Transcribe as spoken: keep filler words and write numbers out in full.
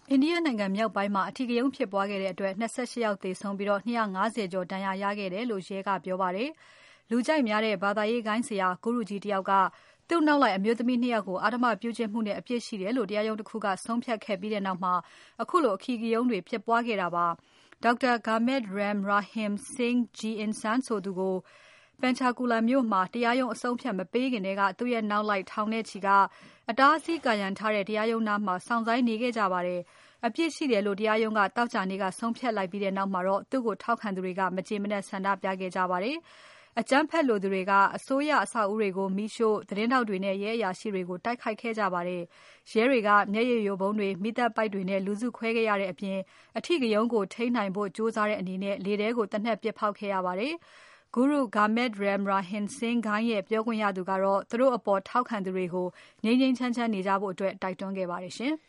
အိန္ဒိယနိုင်ငံမြောက်ပိုင်းမှာအဓိကရုဏ်းဖြစ်ပွားခဲ့တဲ့အတွက် ၂၈ ယောက်သေဆုံးပြီး ၂၅၀ ကျော်ဒဏ်ရာရခဲ့တယ်လို့ ရဲကပြောပါတယ်။ လူကြိုက်များတဲ့ဘာသာရေးဂိုဏ်းဆရာ ဂုရုကြီးတယောက်က သူ့နောက်လိုက်အမျိုးသမီး ၂ ယောက်ကို အဓမ္မပြုကျင့်မှုနဲ့ အပြစ်ရှိတယ်လို့ တရားရုံးတခုက ဆုံးဖြတ်ခဲ့ပြီးနောက်မှာ ခုလိုအဓိကရုဏ်းတွေဖြစ်ပွားခဲ့တာပါ။ Doctor Gurmeet Ram Rahim Singh Ji Insan ဆိုသူကို Panchkula မြို့မှာ တရားရုံးအဆုံးအဖြတ်မပေးခင်ထဲက သူ့ရဲ့နောက်လိုက်ထောင်နဲ့ချီက အတားအဆီးကာရံထားတဲ့ တရားရုံးနားမှာ စောင့်ဆိုင်းနေခဲ့ကြပါတယ်။ အပြစ်ရှိတယ်လို့ တရားရုံးက သောကြာနေ့က ဆုံးဖြတ်လိုက်ပြီးနောက်မှာတော့ သူ့ကိုထောက်ခံသူတွေက မကျေမနပ်ဆန္ဒပြခဲ့ကြပါတယ်။ အကြမ်းဖက်လိုသူတွေက အစိုးရအဆောက်အဦးတွေကို မီးရှို့၊ သတင်းထောက်တွေနဲ့ ရဲအရာရှိတွေကို တိုက်ခိုက်ခဲ့ကြပါတယ်။ ရဲတွေက မျက်ရည်ယိုဗုံးတွေ၊ မီးသတ်ပိုက်တွေနဲ့ လူစုခွဲခဲ့ရတဲ့အပြင် အဓိကရုဏ်းကိုထိန်းနိုင်ဖို့ကြိုးစားတဲ့အနေနဲ့ လေထဲကို သေနတ်ပစ်ဖောက်ခဲ့ရပါတယ်။ Guru Gurmeet Ram Rahim Singh ဂိုဏ်းရဲ့ပြောခွင့်ရသူကတော့ သူတို့အပေါ်ထောက်ခံသူတွေကို ငြိမ်းငြိမ်းချမ်းချမ်းနေကြဖို့ တိုက်တွန်းခဲ့ပါတယ်ရှင်။